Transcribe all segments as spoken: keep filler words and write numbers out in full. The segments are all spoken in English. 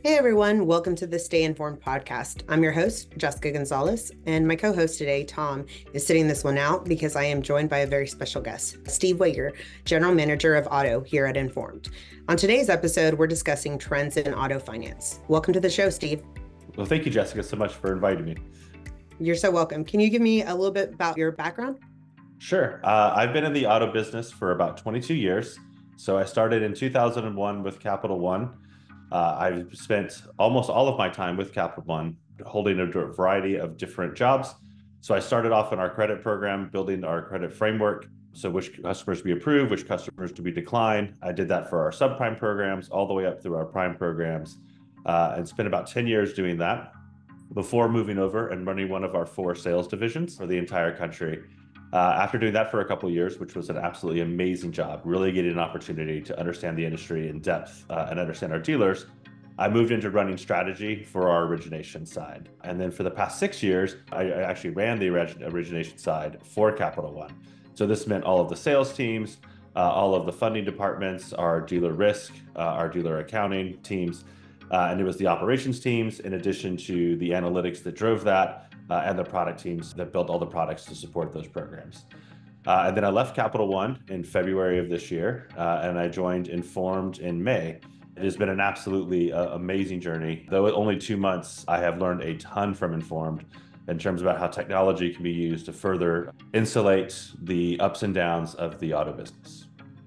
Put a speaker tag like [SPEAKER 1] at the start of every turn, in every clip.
[SPEAKER 1] Hey everyone, welcome to the Stay Informed podcast. I'm your host, Jessica Gonzalez, and my co host today, Tom, is sitting this one out because I am joined by a very special guest, Steve Wager, General Manager of Auto here at Informed. On today's episode, we're discussing trends in auto finance. Welcome to the show, Steve.
[SPEAKER 2] Well, thank you, Jessica, so much for inviting me.
[SPEAKER 1] You're so welcome. Can you give me a little bit about your background?
[SPEAKER 2] Sure. Uh, I've been in the auto business for about twenty-two years. So I started in two thousand one with Capital One. Uh, I've spent almost all of my time with Capital One holding a variety of different jobs. So I started off in our credit program, building our credit framework. So which customers to be approved, which customers to be declined. I did that for our subprime programs all the way up through our prime programs, uh, and spent about ten years doing that before moving over and running one of our four sales divisions for the entire country. Uh, after doing that for a couple of years, which was an absolutely amazing job, really getting an opportunity to understand the industry in depth uh, and understand our dealers, I moved into running strategy for our origination side. And then for the past six years, I, I actually ran the origination side for Capital One. So this meant all of the sales teams, uh, all of the funding departments, our dealer risk, uh, our dealer accounting teams, uh, and it was the operations teams, in addition to the analytics that drove that, uh, and the product teams that built all the products to support those programs. Uh, and then I left Capital One in February of this year, uh, and I joined Informed in May. It has been an absolutely uh, amazing journey. Though only two months, I have learned a ton from Informed in terms about how technology can be used to further insulate the ups and downs of the auto business.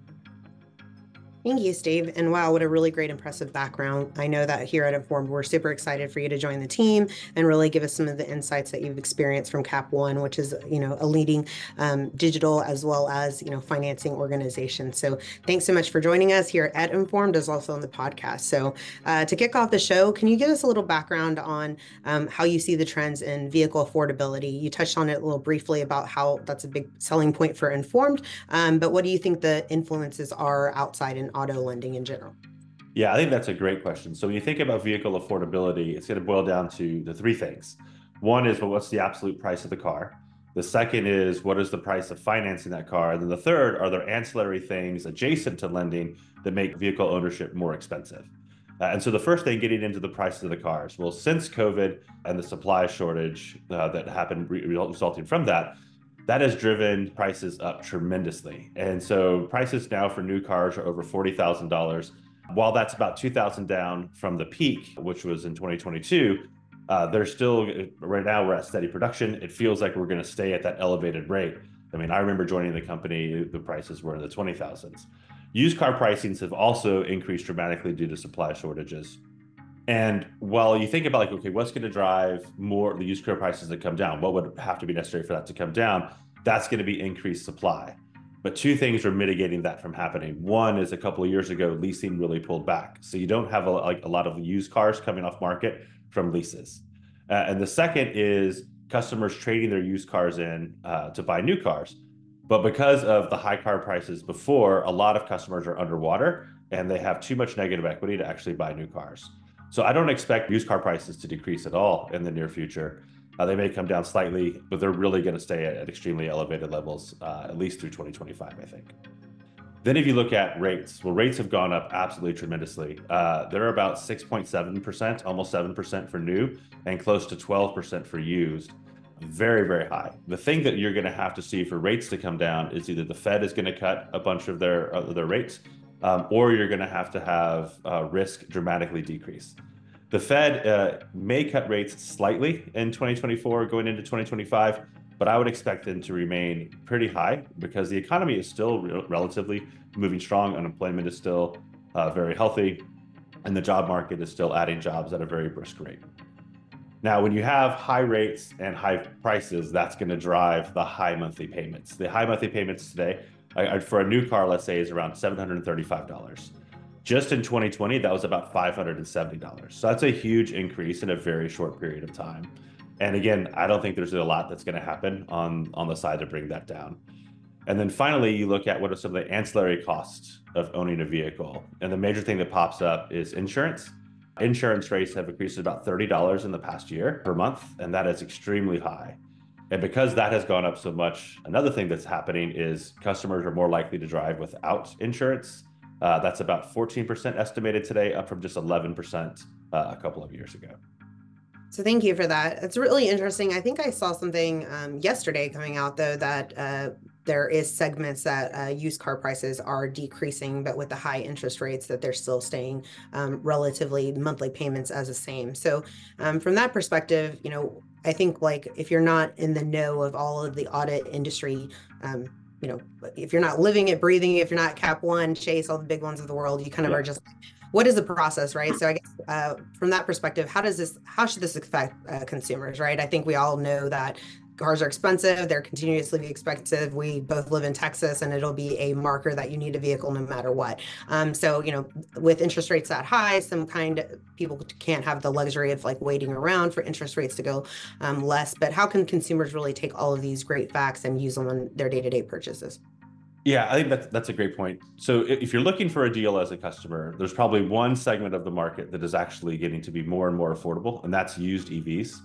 [SPEAKER 1] Thank you, Steve. And wow, what a really great, impressive background. I know that here at Informed, we're super excited for you to join the team and really give us some of the insights that you've experienced from Cap One, which is, you know, a leading um, digital as well as, you know, financing organization. So thanks so much for joining us here at Informed, as also on the podcast. So uh, to kick off the show, can you give us a little background on um, how you see the trends in vehicle affordability? You touched on it a little briefly about how that's a big selling point for Informed, um, but what do you think the influences are outside in auto lending in general?
[SPEAKER 2] Yeah, I think that's a great question. So when you think about vehicle affordability, it's going to boil down to the three things. One is, well, what's the absolute price of the car? The second is, what is the price of financing that car? And then the third, are there ancillary things adjacent to lending that make vehicle ownership more expensive? Uh, and so the first thing, getting into the prices of the cars. Well, since COVID and the supply shortage uh, that happened re resulting from that, that has driven prices up tremendously. And so prices now for new cars are over forty thousand dollars. While that's about two thousand dollars down from the peak, which was in twenty twenty-two, uh, they're still, right now we're at steady production. It feels like we're going to stay at that elevated rate. I mean, I remember joining the company, the prices were in the twenty thousands. Used car pricings have also increased dramatically due to supply shortages. And while you think about like, okay, what's going to drive more the used car prices to come down? What would have to be necessary for that to come down? That's going to be increased supply. But two things are mitigating that from happening. One is a couple of years ago, leasing really pulled back. So you don't have a, like a lot of used cars coming off market from leases. Uh, and the second is customers trading their used cars in uh, to buy new cars. But because of the high car prices before, a lot of customers are underwater and they have too much negative equity to actually buy new cars. So I don't expect used car prices to decrease at all in the near future. Uh, they may come down slightly, but they're really going to stay at, at extremely elevated levels, uh, at least through twenty twenty-five, I think. Then if you look at rates, well, rates have gone up absolutely tremendously. Uh, they're about six point seven percent, almost seven percent for new, and close to twelve percent for used. Very, very high. The thing that you're going to have to see for rates to come down is either the Fed is going to cut a bunch of their, uh, their rates, Um, or you're going to have to have uh, risk dramatically decrease. The Fed uh, may cut rates slightly in twenty twenty-four going into twenty twenty-five, but I would expect them to remain pretty high because the economy is still re relatively moving strong. Unemployment is still uh, very healthy, and the job market is still adding jobs at a very brisk rate. Now, when you have high rates and high prices, that's going to drive the high monthly payments. The high monthly payments today for a new car, let's say, is around seven hundred thirty-five dollars. Just in twenty twenty, that was about five hundred seventy dollars. So that's a huge increase in a very short period of time. And again, I don't think there's a lot that's going to happen on, on the side to bring that down. And then finally, you look at what are some of the ancillary costs of owning a vehicle. And the major thing that pops up is insurance. Insurance rates have increased about thirty dollars in the past year per month, and that is extremely high. And because that has gone up so much, another thing that's happening is customers are more likely to drive without insurance. Uh, that's about fourteen percent estimated today, up from just eleven percent uh, a couple of years ago.
[SPEAKER 1] So thank you for that. It's really interesting. I think I saw something um, yesterday coming out though that uh, there is segments that uh, used car prices are decreasing, but with the high interest rates that they're still staying um, relatively monthly payments as the same. So um, from that perspective, you know, I think like if you're not in the know of all of the audit industry, um, you know, if you're not living it, breathing it, if you're not Cap One, Chase, all the big ones of the world, you kind of
[SPEAKER 2] Yeah.
[SPEAKER 1] are just what is the process, right? So I guess uh, from that perspective, how does this, how should this affect uh, consumers, right? I think we all know that cars are expensive, they're continuously expensive. We both live in Texas, and it'll be a marker that you need a vehicle no matter what. Um, so you know, with interest rates that high, some kind of people can't have the luxury of like waiting around for interest rates to go um, less. But how can consumers really take all of these great facts and use them on their day-to-day purchases?
[SPEAKER 2] Yeah, I think that's that's a great point. So if you're looking for a deal as a customer, there's probably one segment of the market that is actually getting to be more and more affordable, and that's used E Vs.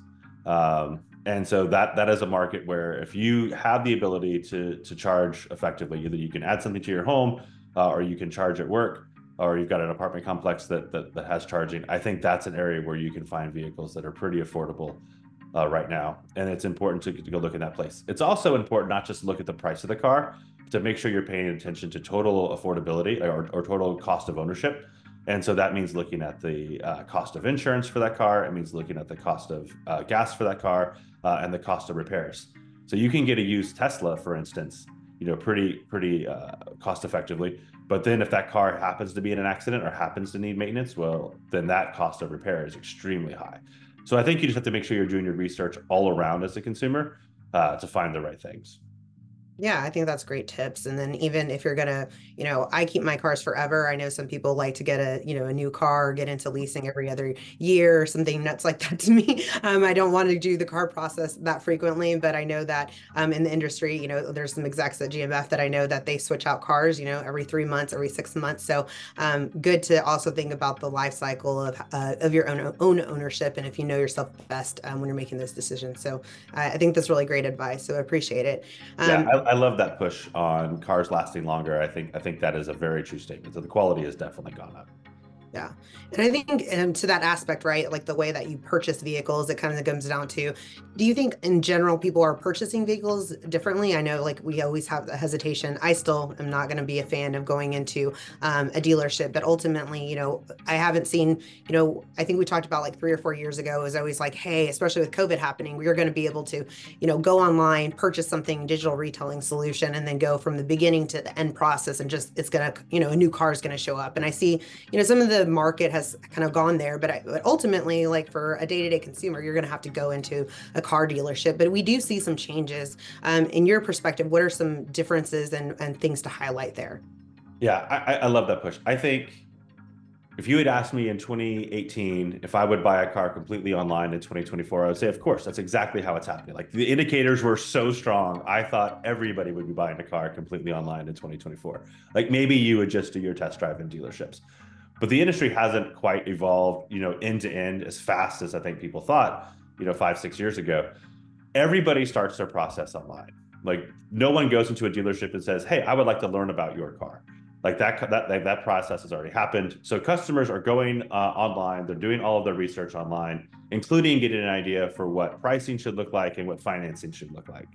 [SPEAKER 2] Um, and so that that is a market where if you have the ability to to charge effectively, either you can add something to your home, uh, or you can charge at work, or you've got an apartment complex that, that that has charging. I think that's an area where you can find vehicles that are pretty affordable uh, right now, and it's important to, to go look in that place. It's also important not just to look at the price of the car, to make sure you're paying attention to total affordability or, or total cost of ownership. And so that means looking at the uh, cost of insurance for that car. It means looking at the cost of uh, gas for that car uh, and the cost of repairs. So you can get a used Tesla, for instance, you know, pretty pretty uh, cost effectively. But then if that car happens to be in an accident or happens to need maintenance, well, then that cost of repair is extremely high. So I think you just have to make sure you're doing your research all around as a consumer uh, to find the right things.
[SPEAKER 1] Yeah, I think that's great tips. And then even if you're gonna, you know, I keep my cars forever. I know some people like to get a, you know, a new car, get into leasing every other year or something nuts like that to me. Um, I don't want to do the car process that frequently, but I know that um, in the industry, you know, there's some execs at G M F that I know that they switch out cars, you know, every three months, every six months. So um, good to also think about the life cycle of uh, of your own own ownership, and if you know yourself best um, when you're making those decisions. So I I think that's really great advice. So I appreciate it.
[SPEAKER 2] Yeah,
[SPEAKER 1] Um,
[SPEAKER 2] I, I love that push on cars lasting longer. I think I think that is a very true statement. So the quality has definitely gone up.
[SPEAKER 1] Yeah. And I think um, to that aspect, right, like the way that you purchase vehicles, it kind of comes down to, do you think in general people are purchasing vehicles differently? I know like we always have the hesitation. I still am not going to be a fan of going into um, a dealership, but ultimately, you know, I haven't seen, you know, I think we talked about like three or four years ago, it was always like, hey, especially with COVID happening, we are going to be able to, you know, go online, purchase something, digital retailing solution, and then go from the beginning to the end process and just, it's going to, you know, a new car is going to show up. And I see, you know, some of the market has kind of gone there, but, I, but ultimately, like for a day-to-day consumer, you're going to have to go into a car dealership. But we do see some changes. Um, in your perspective, what are some differences and, and things to highlight there?
[SPEAKER 2] Yeah, I, I love that push. I think if you had asked me in twenty eighteen if I would buy a car completely online in twenty twenty-four, I would say, of course, that's exactly how it's happening. Like the indicators were so strong. I thought everybody would be buying a car completely online in twenty twenty-four. Like maybe you would just do your test drive in dealerships. But the industry hasn't quite evolved, you know, end to end as fast as I think people thought, you know, five, six years ago. Everybody starts their process online. Like no one goes into a dealership and says, "Hey, I would like to learn about your car." Like that that that process has already happened. So customers are going uh, online. They're doing all of their research online, including getting an idea for what pricing should look like and what financing should look like.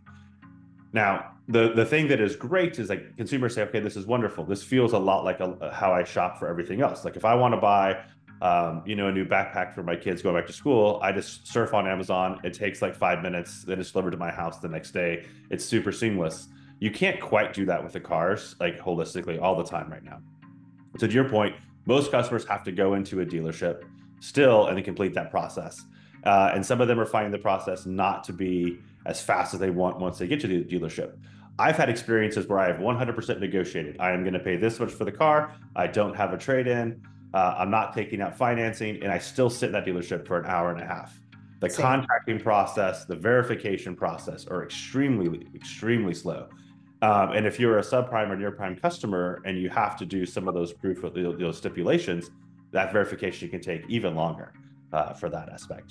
[SPEAKER 2] Now, the the thing that is great is like consumers say, okay, this is wonderful. This feels a lot like a, how I shop for everything else. Like if I want to buy, um, you know, a new backpack for my kids going back to school, I just surf on Amazon. It takes like five minutes. Then it's delivered to my house the next day. It's super seamless. You can't quite do that with the cars, like holistically all the time right now. So to your point, most customers have to go into a dealership still and then complete that process. Uh, and some of them are finding the process not to be as fast as they want once they get to the dealership. I've had experiences where I have one hundred percent negotiated. I am going to pay this much for the car. I don't have a trade-in. Uh, I'm not taking out financing, and I still sit in that dealership for an hour and a half. The
[SPEAKER 1] Same.
[SPEAKER 2] contracting process, the verification process are extremely, extremely slow. Um, and if you're a subprime or near prime customer and you have to do some of those proof of those stipulations, that verification can take even longer uh, for that aspect.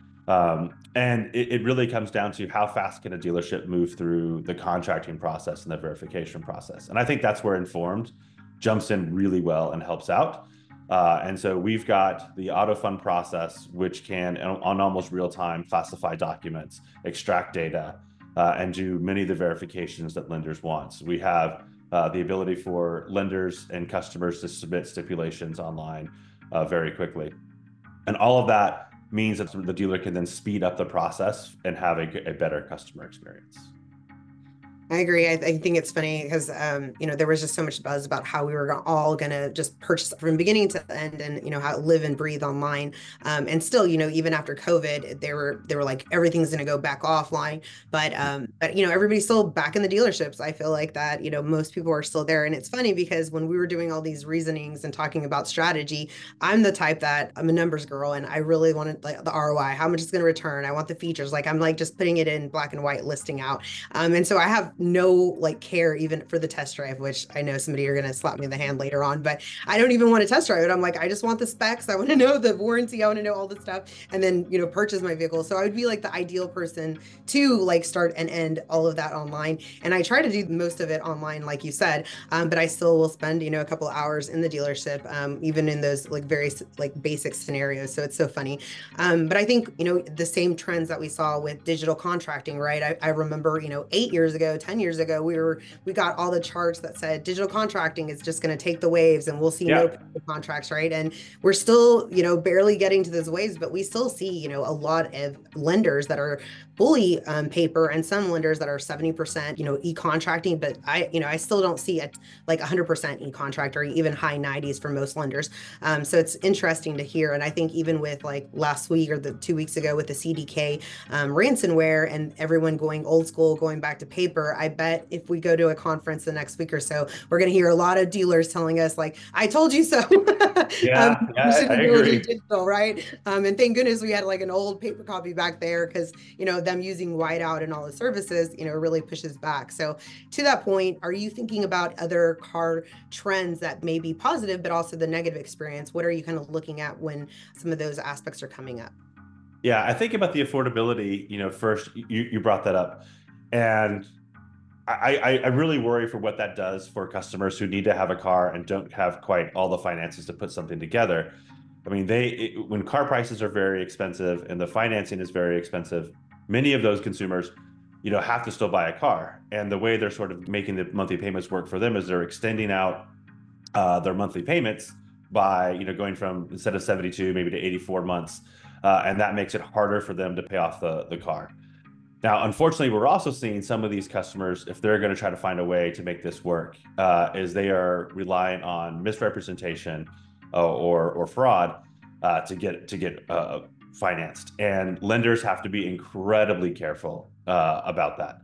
[SPEAKER 2] Um, and it, it really comes down to how fast can a dealership move through the contracting process and the verification process. And I think that's where Informed jumps in really well and helps out. Uh, and so we've got the auto fund process, which can, on almost real time, classify documents, extract data, uh, and do many of the verifications that lenders want. So we have uh, the ability for lenders and customers to submit stipulations online uh, very quickly. And all of that means that the dealer can then speed up the process and have a, a better customer experience.
[SPEAKER 1] I agree. I, I think it's funny because, um, you know, there was just so much buzz about how we were go- all going to just purchase from beginning to end and, you know, how live and breathe online. Um, and still, you know, even after COVID, they were, they were like, everything's going to go back offline. But, um, but, you know, everybody's still back in the dealerships. I feel like that, you know, most people are still there. And it's funny because when we were doing all these reasonings and talking about strategy, I'm the type that I'm a numbers girl and I really wanted like the R O I, how much it's going to return. I want the features. Like I'm like just putting it in black and white listing out. Um, and so I have no like care even for the test drive, which I know somebody are going to slap me in the hand later on, but I don't even want to test drive it. I'm like, I just want the specs. I want to know the warranty. I want to know all the stuff and then, you know, purchase my vehicle. So I would be like the ideal person to like start and end all of that online. And I try to do most of it online, like you said, um, but I still will spend, you know, a couple of hours in the dealership, um, even in those like very like basic scenarios. So it's so funny. Um, but I think, you know, the same trends that we saw with digital contracting, right? I, I remember, you know, eight years ago, ten years ago, we were, we got all the charts that said digital contracting is just going to take the waves and we'll see no
[SPEAKER 2] Yeah.
[SPEAKER 1] contracts, right? And we're still, you know, barely getting to those waves, but we still see, you know, a lot of lenders that are fully um, paper and some lenders that are seventy percent, you know, e-contracting, but I, you know, I still don't see it like one hundred percent e-contract or even high nineties for most lenders. Um, so it's interesting to hear. And I think even with like last week or the two weeks ago with the C D K um, ransomware and everyone going old school, going back to paper, I bet if we go to a conference the next week or so, we're going to hear a lot of dealers telling us like, I told you so. um,
[SPEAKER 2] Yeah,
[SPEAKER 1] you
[SPEAKER 2] yeah, I, I
[SPEAKER 1] shouldn't go to
[SPEAKER 2] agree.
[SPEAKER 1] digital, right? Um, and thank goodness we had like an old paper copy back there because, you know, them using whiteout and all the services, you know, really pushes back. So to that point, are you thinking about other car trends that may be positive, but also the negative experience? What are you kind of looking at when some of those aspects are coming up?
[SPEAKER 2] Yeah, I think about the affordability, you know, first you, you brought that up. And I, I, I really worry for what that does for customers who need to have a car and don't have quite all the finances to put something together. I mean, they it, when car prices are very expensive and the financing is very expensive, many of those consumers, you know, have to still buy a car. And the way they're sort of making the monthly payments work for them is they're extending out uh, their monthly payments by, you know, going from instead of seventy-two maybe to eighty-four months, uh, and that makes it harder for them to pay off the the car. Now, unfortunately, we're also seeing some of these customers, if they're going to try to find a way to make this work, uh, is they are relying on misrepresentation uh, or or fraud uh, to get to get uh, financed, and lenders have to be incredibly careful uh, about that.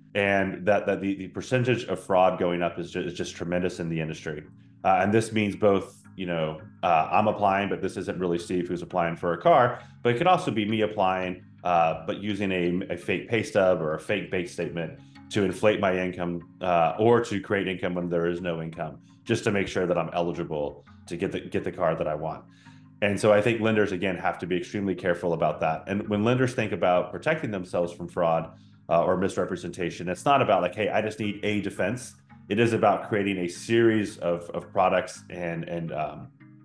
[SPEAKER 2] And that that the, the percentage of fraud going up is just, is just tremendous in the industry, uh, and this means both. You know, uh, I'm applying, but this isn't really Steve who's applying for a car. But it could also be me applying, uh, but using a, a fake pay stub or a fake bank statement to inflate my income uh, or to create income when there is no income, just to make sure that I'm eligible to get the get the car that I want. And so I think lenders again have to be extremely careful about that. And when lenders think about protecting themselves from fraud uh, or misrepresentation, it's not about like, hey, I just need a defense. It is about creating a series of, of products and and um,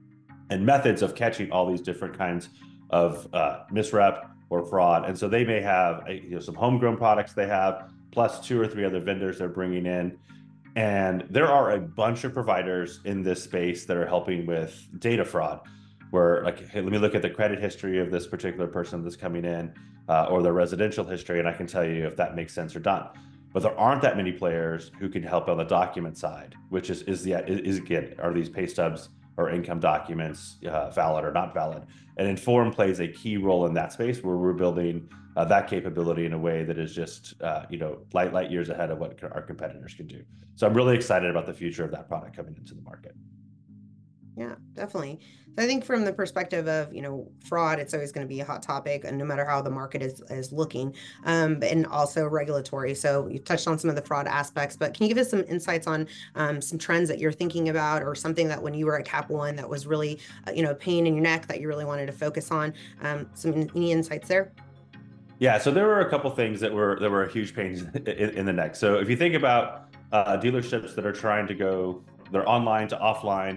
[SPEAKER 2] and methods of catching all these different kinds of uh, misrep or fraud. And so they may have a, you know, some homegrown products they have, plus two or three other vendors they're bringing in. And there are a bunch of providers in this space that are helping with data fraud, where like, hey, let me look at the credit history of this particular person that's coming in, uh, or their residential history, and I can tell you if that makes sense or not. But there aren't that many players who can help on the document side, which is is the is, is again, are these pay stubs or income documents uh, valid or not valid? And Inform plays a key role in that space where we're building uh, that capability in a way that is just uh, you know light light years ahead of what our competitors can do. So I'm really excited about the future of that product coming into the market.
[SPEAKER 1] Yeah, definitely. So I think from the perspective of, you know, fraud, it's always going to be a hot topic, and no matter how the market is is looking, um, and also regulatory. So you touched on some of the fraud aspects, but can you give us some insights on um, some trends that you're thinking about, or something that when you were at Cap One that was really, uh, you know, a pain in your neck that you really wanted to focus on? Um, some any insights there?
[SPEAKER 2] Yeah, so there were a couple things that were that were huge pains in, in the neck. So if you think about uh, dealerships that are trying to go, they're online to offline,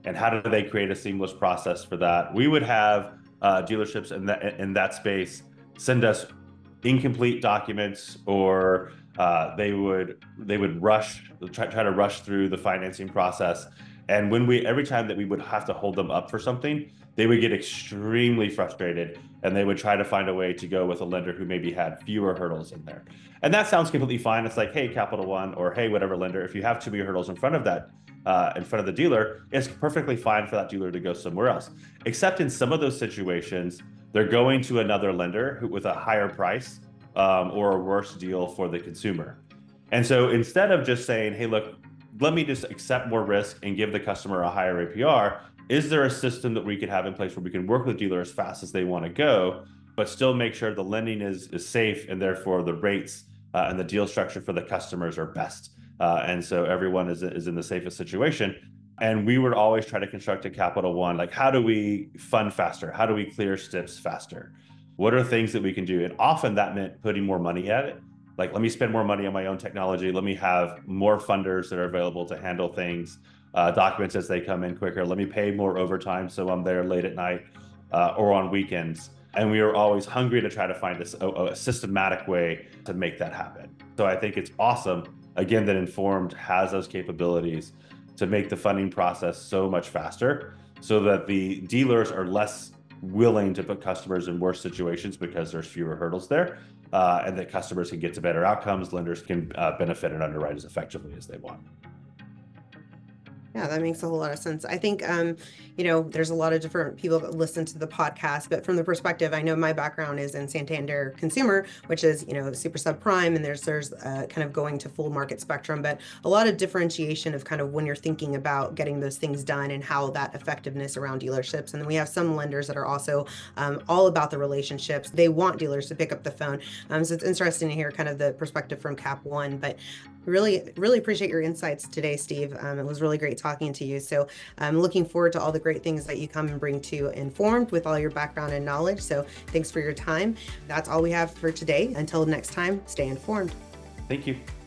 [SPEAKER 2] and how do they create a seamless process for that? We would have uh, dealerships in that in that space send us incomplete documents, or uh, they would they would rush try, try to rush through the financing process. And when we every time that we would have to hold them up for something, they would get extremely frustrated, and they would try to find a way to go with a lender who maybe had fewer hurdles in there. And that sounds completely fine. It's like, hey, Capital One, or hey, whatever lender, if you have too many hurdles in front of that, uh, in front of the dealer, it's perfectly fine for that dealer to go somewhere else. Except in some of those situations, they're going to another lender who, with a higher price um, or a worse deal for the consumer. And so instead of just saying, hey, look, let me just accept more risk and give the customer a higher A P R, is there a system that we could have in place where we can work with the dealer as fast as they want to go, but still make sure the lending is, is safe, and therefore the rates uh, and the deal structure for the customers are best. Uh, and so everyone is, is in the safest situation. And we would always try to construct a Capital One, like, how do we fund faster? How do we clear S T I Ps faster? What are things that we can do? And often that meant putting more money at it. Like, let me spend more money on my own technology. Let me have more funders that are available to handle things, uh, documents as they come in quicker. Let me pay more overtime so I'm there late at night uh, or on weekends. And we are always hungry to try to find a, a systematic way to make that happen. So I think it's awesome, again, that Informed has those capabilities to make the funding process so much faster, so that the dealers are less willing to put customers in worse situations because there's fewer hurdles there, uh, and that customers can get to better outcomes, lenders can uh, benefit and underwrite as effectively as they want.
[SPEAKER 1] Yeah, that makes a whole lot of sense. I think, um, you know, there's a lot of different people that listen to the podcast, but from the perspective, I know my background is in Santander Consumer, which is, you know, super subprime, and there's there's uh, kind of going to full market spectrum, but a lot of differentiation of kind of when you're thinking about getting those things done and how that effectiveness around dealerships. And then we have some lenders that are also um, all about the relationships. They want dealers to pick up the phone. Um, so it's interesting to hear kind of the perspective from Cap One, but really, really appreciate your insights today, Steve. Um, it was really great talking to you. So I'm looking forward to all the great things that you come and bring to Informed with all your background and knowledge. So thanks for your time. That's all we have for today. Until next time, stay informed.
[SPEAKER 2] Thank you.